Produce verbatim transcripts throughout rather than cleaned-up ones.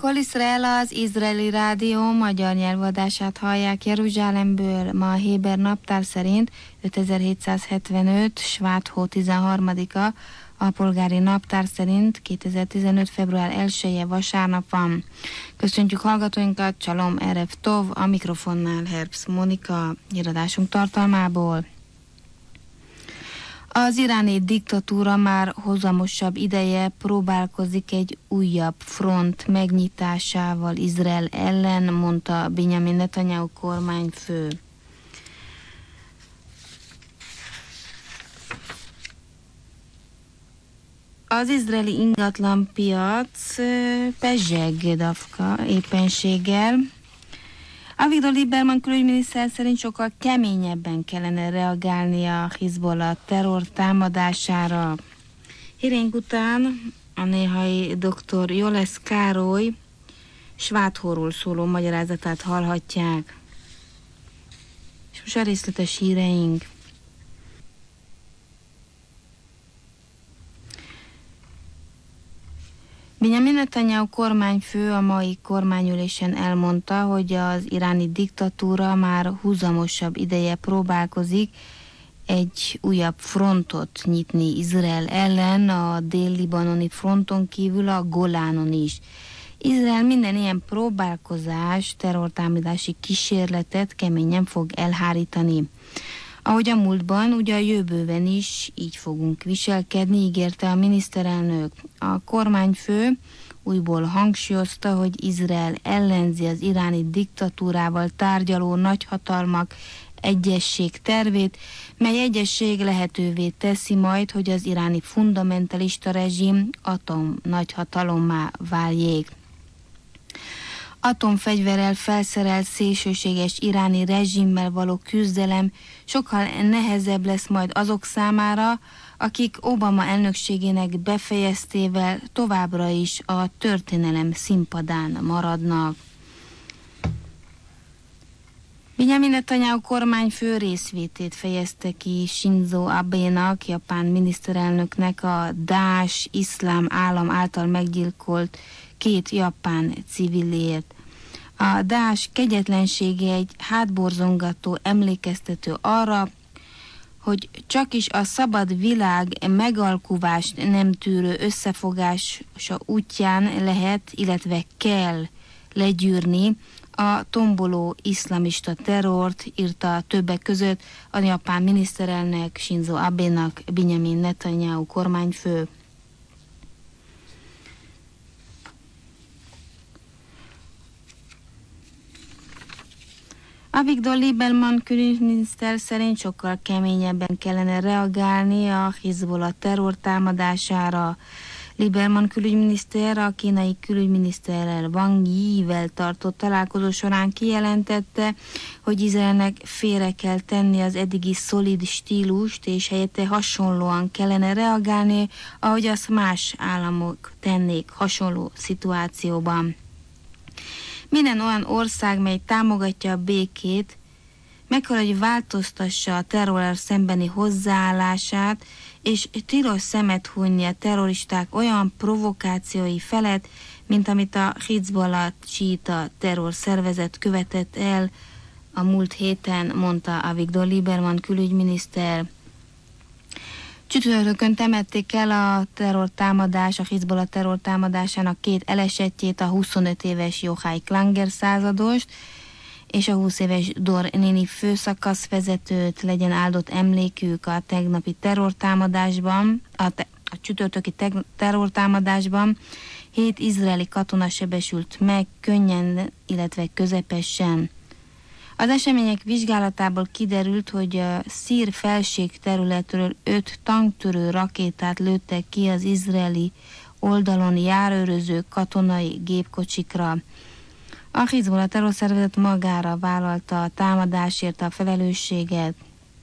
Kol Izrael, az izraeli rádió magyar nyelvadását hallják Jeruzsálemből. Ma a héber naptár szerint ötezer-hétszázhetvenöt, Sváthó tizenharmadika, a polgári naptár szerint kétezer-tizenöt. február elseje vasárnap van. Köszöntjük hallgatóinkat, Csalom Erev Tov, a mikrofonnál Herbst Monika, híradásunk tartalmából. Az iráni diktatúra már hozamosabb ideje próbálkozik egy újabb front megnyitásával Izrael ellen, mondta Benjamin Netanyahu kormányfő. Az izraeli ingatlanpiac pezseg Dafka éppenséggel. Avigdor Lieberman külügyminiszter szerint sokkal keményebben kellene reagálni a Hizbollah terror támadására. Hírénk után a néhai doktor Jolesz Károly Sváthóról szóló magyarázatát hallhatják. És most a részletes híreink. Benjamin Netanyahu kormányfő a mai kormányülésen elmondta, hogy az iráni diktatúra már húzamosabb ideje próbálkozik egy újabb frontot nyitni Izrael ellen, a dél-libanoni fronton kívül a Golánon is. Izrael minden ilyen próbálkozás, terrortámadási kísérletet keményen fog elhárítani. Ahogy a múltban, ugye a jövőben is így fogunk viselkedni, ígérte a miniszterelnök. A kormányfő újból hangsúlyozta, hogy Izrael ellenzi az iráni diktatúrával tárgyaló nagyhatalmak egyesség tervét, mely egyesség lehetővé teszi majd, hogy az iráni fundamentalista rezsim atom nagyhatalommá váljék. Atomfegyverrel felszerelt szélsőséges iráni rezsimmel való küzdelem sokkal nehezebb lesz majd azok számára, akik Obama elnökségének befejeztével továbbra is a történelem színpadán maradnak. Benjamin Netanyahu kormányfő részvétét fejezte ki Shinzo Abénak, japán miniszterelnöknek a Daesh iszlám állam által meggyilkolt két japán civilért. A Daesh kegyetlensége egy hátborzongató emlékeztető arra, hogy csak is a szabad világ megalkuvást nem tűrő összefogása útján lehet, illetve kell legyűrni a tomboló iszlamista terrort, írta többek között a japán miniszterelnök Shinzo Abénak Benjamin Netanyahu kormányfő. Avigdor Lieberman külügyminiszter szerint sokkal keményebben kellene reagálni a Hizbollah terror támadására. Lieberman külügyminiszter a kínai külügyminiszterrel Wang Yi-vel tartott találkozó során kijelentette, hogy Izraelnek félre kell tenni az eddigi szolid stílust, és helyette hasonlóan kellene reagálni, ahogy azt más államok tennék hasonló szituációban. Minden olyan ország, mely támogatja a békét, meg kell, hogy változtassa a terrorral szembeni hozzáállását, és tilos szemet hunyni a terroristák olyan provokációi felett, mint amit a Hizbollah síita terrorszervezet követett el a múlt héten, mondta Avigdor Lieberman külügyminiszter. Csütörtökön temették el a terrortámadás, a Hizbollah terrortámadásának két elesettjét, a huszonöt éves Yochai Klanger századost és a húsz éves Dor Nini főszakaszvezetőt, legyen áldott emlékük a tegnapi terrortámadásban, a, te, a csütörtöki te, terrortámadásban. Hét izraeli katona sebesült meg könnyen, illetve közepesen. Az események vizsgálatából kiderült, hogy a szír felség területről öt tanktörő rakétát lőttek ki az izraeli oldalon járőröző katonai gépkocsikra. A Hizbollah terrorszervezet magára vállalta a támadásért a felelősséget.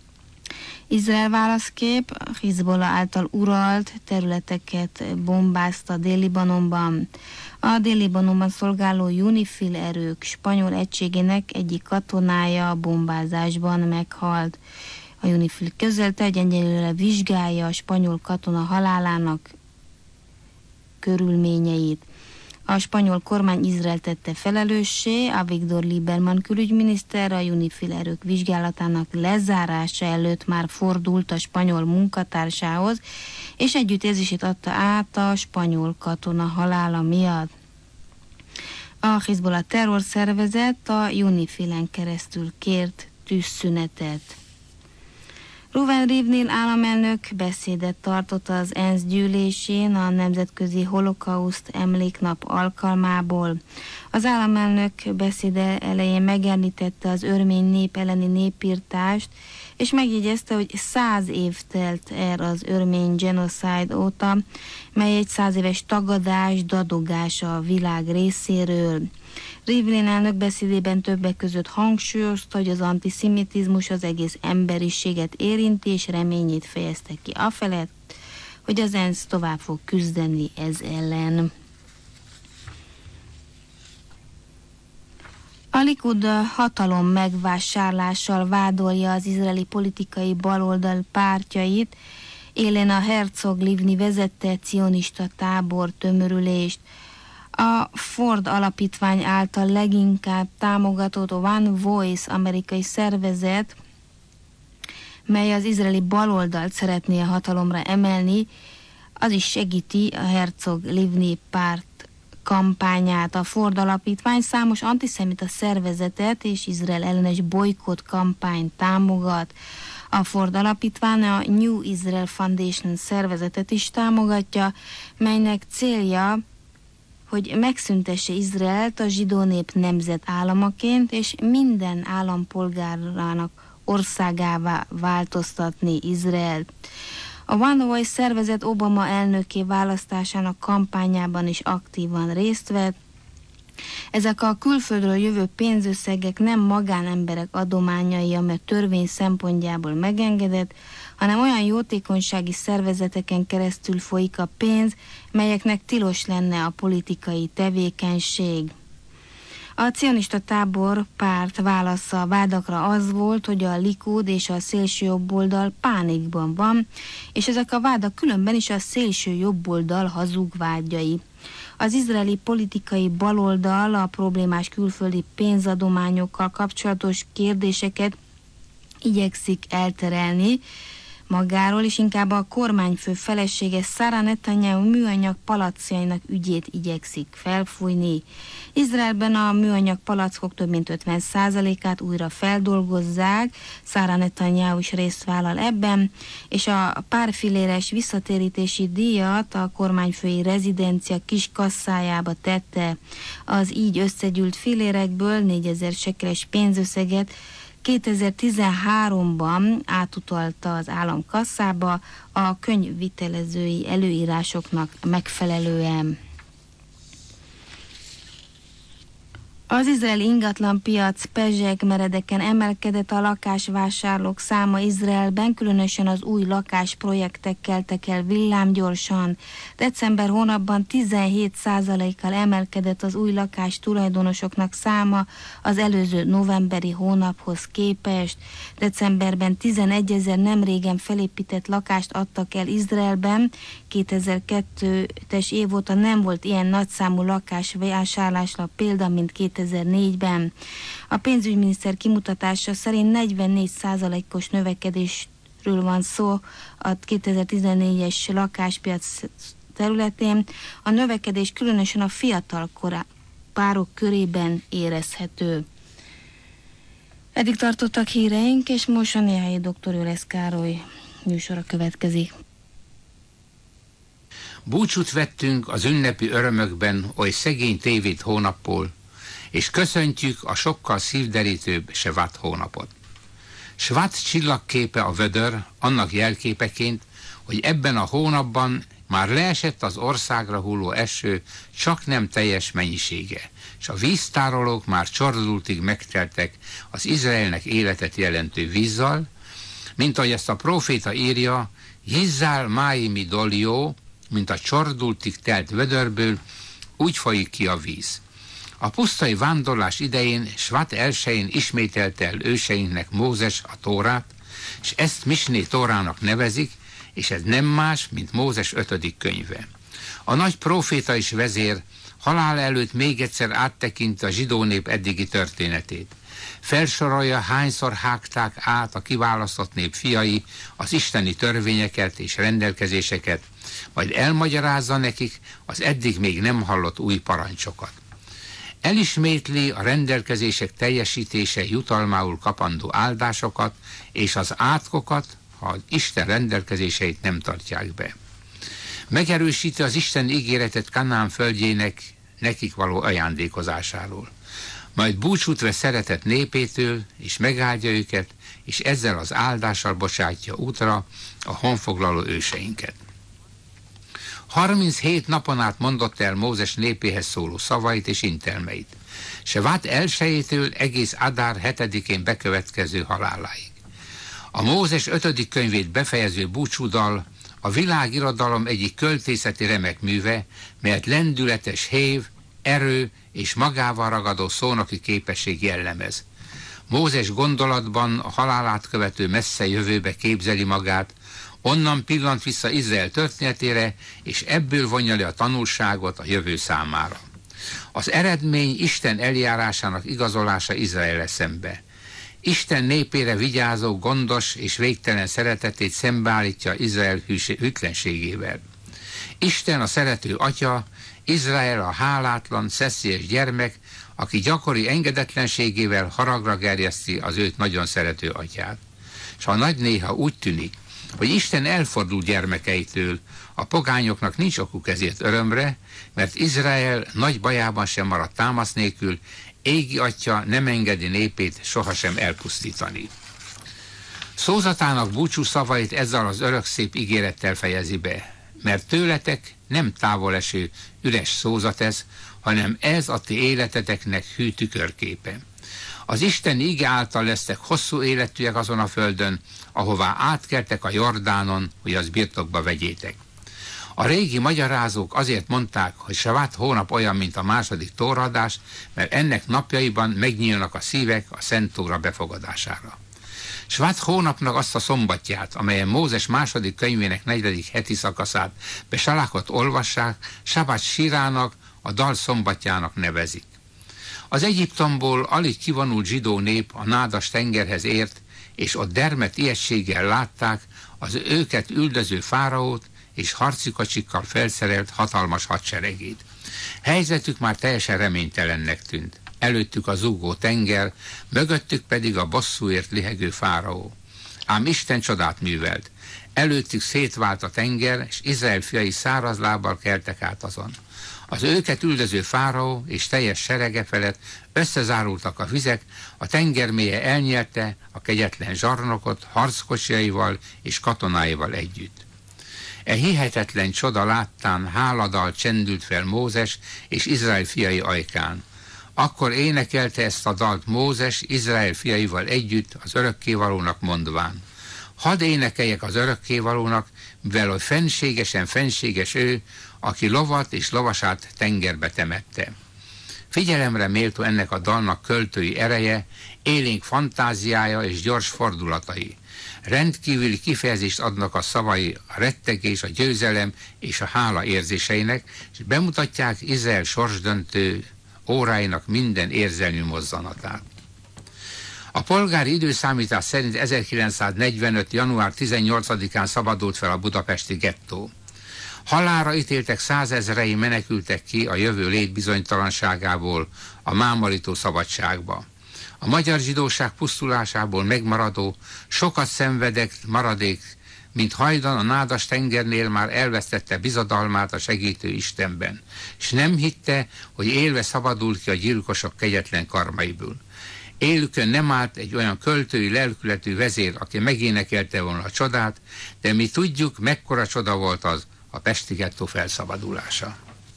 Izrael válaszkép a Hizbollah által uralt területeket bombázta Dél-Libanonban. A Dél-Libanonban szolgáló UNIFIL erők spanyol egységének egyik katonája a bombázásban meghalt. A UNIFIL közölte, hogy egyelőre vizsgálja a spanyol katona halálának körülményeit. A spanyol kormány Izrael tette felelőssé, a Avigdor Lieberman külügyminiszter a UNIFIL erők vizsgálatának lezárása előtt már fordult a spanyol munkatársához, és együttérzését adta át a spanyol katona halála miatt. A Hizbollah terrorszervezet a UNIFIL-en keresztül kért tűzszünetet. Reuven Rivlin államelnök beszédet tartott az ENSZ gyűlésén a Nemzetközi Holokauszt Emléknap alkalmából. Az államelnök beszéde elején megemlítette az örmény nép elleni népirtást, és megjegyezte, hogy száz év telt el az örmény genocide óta, mely egy száz éves tagadás, dadogás a világ részéről. Rivlin elnök beszédében többek között hangsúlyozta, hogy az antiszemitizmus az egész emberiséget érinti, és reményét fejezte ki afelett, hogy az ENSZ tovább fog küzdeni ez ellen. A Likud hatalom megvásárlással vádolja az izraeli politikai baloldal pártjait, Elena Herzog Livni vezette cionista tábor tömörülést. A Ford alapítvány által leginkább támogatott One Voice amerikai szervezet, mely az izraeli baloldalt szeretné a hatalomra emelni, az is segíti a Herzog Livni párt kampányát. A Ford alapítvány számos antiszemita szervezetet és Izrael ellenes bolykott kampányt támogat. A Ford alapítvány a New Israel Foundation szervezetet is támogatja, melynek célja, hogy megszüntesse Izraelt a zsidó nép nemzetállamaként, és minden állampolgárának országává változtatni Izraelt. A One Voice szervezet Obama elnöké választásának kampányában is aktívan részt vett. Ezek a külföldről jövő pénzösszegek nem magánemberek adományai, amely törvény szempontjából megengedett, hanem olyan jótékonysági szervezeteken keresztül folyik a pénz, melyeknek tilos lenne a politikai tevékenység. A cionista tábor párt válasza a vádakra az volt, hogy a Likud és a szélső jobboldal pánikban van, és ezek a vádak különben is a szélső jobboldal hazug vágyai. Az izraeli politikai baloldal a problémás külföldi pénzadományokkal kapcsolatos kérdéseket igyekszik elterelni magáról, és inkább a kormányfő felesége Sara Netanyahu műanyag palacjainak ügyét igyekszik felfújni. Izraelben a műanyag palackok több mint ötven százalékát újra feldolgozzák, Sara Netanyahu is részt vállal ebben, és a párfiléres visszatérítési díjat a kormányfői rezidencia kis kasszájába tette. Az így összegyűlt filérekből négyezer sekeles pénzösszeget kétezer-tizenháromban átutalta az állam kasszába a könyvvitelezői előírásoknak megfelelően. Az izraeli ingatlanpiac pezseg meredeken emelkedett, a lakásvásárlók száma Izraelben, különösen az új lakásprojektek keltek el villámgyorsan. December hónapban tizenhét százalékkal emelkedett az új lakás tulajdonosoknak száma az előző novemberi hónaphoz képest. Decemberben tizenegyezer nem régen felépített lakást adtak el Izraelben, kétezer-kettes év óta nem volt ilyen nagyszámú lakásvásárlásra példa, mint kétezer-négyben. A pénzügyminiszter kimutatása szerint negyvennégy százalékos növekedésről van szó a kétezer-tizennégyes lakáspiac területén. A növekedés különösen a fiatal korá párok körében érezhető. Eddig tartottak híreink, és most a Néhai doktor Jöles Károly műsora következik. Búcsút vettünk az ünnepi örömökben oly szegény tévét hónapból, és köszöntjük a sokkal szívderítőbb Sevat hónapot. Sevat csillagképe a vödör, annak jelképeként, hogy ebben a hónapban már leesett az országra hulló eső csak nem teljes mennyisége, és a víztárolók már csordultig megteltek az Izraelnek életet jelentő vízzal, mint ahogy ezt a próféta írja, Jizzál máimi dolió, mint a csordultig telt vödörből, úgy folyik ki a víz. A pusztai vándorlás idején, Svat elsején ismételte el őseinknek Mózes a Tórát, és ezt Misné Tórának nevezik, és ez nem más, mint Mózes ötödik könyve. A nagy próféta és vezér halála előtt még egyszer áttekinti a zsidó nép eddigi történetét. Felsorolja, hányszor hágták át a kiválasztott nép fiai az isteni törvényeket és rendelkezéseket, majd elmagyarázza nekik az eddig még nem hallott új parancsokat. Elismétli a rendelkezések teljesítése jutalmául kapandó áldásokat és az átkokat, ha az Isten rendelkezéseit nem tartják be. Megerősíti az Isten ígéretet Kanán földjének nekik való ajándékozásáról. Majd búcsút vesz szeretett népétől, és megáldja őket, és ezzel az áldással bocsátja útra a honfoglaló őseinket. harminchét napon át mondott el Mózes népéhez szóló szavait és intelmeit, Sevát elsejétől egész Adár hetedikén bekövetkező haláláig. A Mózes ötödik könyvét befejező búcsúdal a világirodalom egyik költészeti remek műve, melyet lendületes hév, erő és magával ragadó szónoki képesség jellemez. Mózes gondolatban a halálát követő messze jövőbe képzeli magát, onnan pillant vissza Izrael történetére, és ebből vonja le a tanulságot a jövő számára. Az eredmény Isten eljárásának igazolása Izrael szembe. Isten népére vigyázó, gondos és végtelen szeretetét szembeállítja Izrael hűtlenségével. Isten a szerető atya, Izrael a hálátlan, szeszélyes gyermek, aki gyakori engedetlenségével haragra gerjeszti az őt nagyon szerető atyát. S ha nagy néha úgy tűnik, hogy Isten elfordul gyermekeitől, a pogányoknak nincs okuk ezért örömre, mert Izrael nagy bajában sem maradt támasz nélkül, égi atya nem engedi népét sohasem elpusztítani. Szózatának búcsú szavait ezzel az örök szép ígérettel fejezi be, mert tőletek nem távoleső üres szózat ez, hanem ez a ti életeteknek hű tükörképe. Az Isten íge által lesztek hosszú életűek azon a földön, ahová átkeltek a Jordánon, hogy az birtokba vegyétek. A régi magyarázók azért mondták, hogy Sevát hónap olyan, mint a második tóraadás, mert ennek napjaiban megnyílnak a szívek a Szent Tóra befogadására. Sevát hónapnak azt a szombatját, amelyen Mózes második könyvének negyedik heti szakaszát Besalákot olvassák, Sabát sírának, a dal szombatjának nevezik. Az Egyiptomból alig kivonult zsidó nép a nádas tengerhez ért, és ott dermedt ijegységgel látták az őket üldöző fáraót és harci kocsikkal felszerelt hatalmas hadseregét. Helyzetük már teljesen reménytelennek tűnt. Előttük a zúgó tenger, mögöttük pedig a bosszúért lihegő fáraó. Ám Isten csodát művelt. Előttük szétvált a tenger, és Izrael fiai száraz lábbal keltek át azon. Az őket üldöző fáraó és teljes serege felett összezárultak a vizek, a tenger mélye elnyelte a kegyetlen zsarnokot harckocsiaival és katonáival együtt. E hihetetlen csoda láttán háladal csendült fel Mózes és Izrael fiai ajkán. Akkor énekelte ezt a dalt Mózes Izrael fiaival együtt az örökkévalónak mondván: hadd énekeljek az örökkévalónak, mivel hogy fenségesen fenséges ő, aki lovat és lovasát tengerbe temette. Figyelemre méltó ennek a dalnak költői ereje, élénk fantáziája és gyors fordulatai. Rendkívüli kifejezést adnak a szavai a rettegés, a győzelem és a hála érzéseinek, és bemutatják Izrael sorsdöntő óráinak minden érzelmű mozzanatát. A polgári időszámítás szerint ezerkilencszáznegyvenöt. január tizennyolcadikán szabadult fel a budapesti gettó. Halálra ítéltek százezrei menekültek ki a jövő létbizonytalanságából a mámorító szabadságba. A magyar zsidóság pusztulásából megmaradó, sokat szenvedett maradék, mint hajdan a nádas tengernél már elvesztette bizodalmát a segítő Istenben, és nem hitte, hogy élve szabadul ki a gyilkosok kegyetlen karmaiból. Élükön nem állt egy olyan költői lelkületű vezér, aki megénekelte volna a csodát, de mi tudjuk, mekkora csoda volt az, a pesti gettó felszabadulása.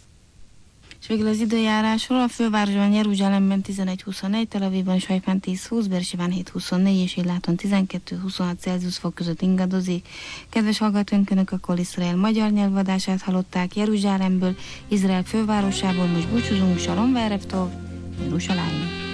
És végül az időjárásról: a fővárosban Jeruzsálemben tizenegy huszonegy, Tel Avivban és Hajfán tíz húsz, Bersiván hét huszonnégy és Illáton tizenkettő huszonhat Celsius fok között ingadozik. Kedves hallgatóink, Önök a Kol Iszrael magyar nyelvadását hallották Jeruzsálemből, Izrael fővárosából. Most búcsúzunk, Shalom Verev Tov, Jeruzsálem.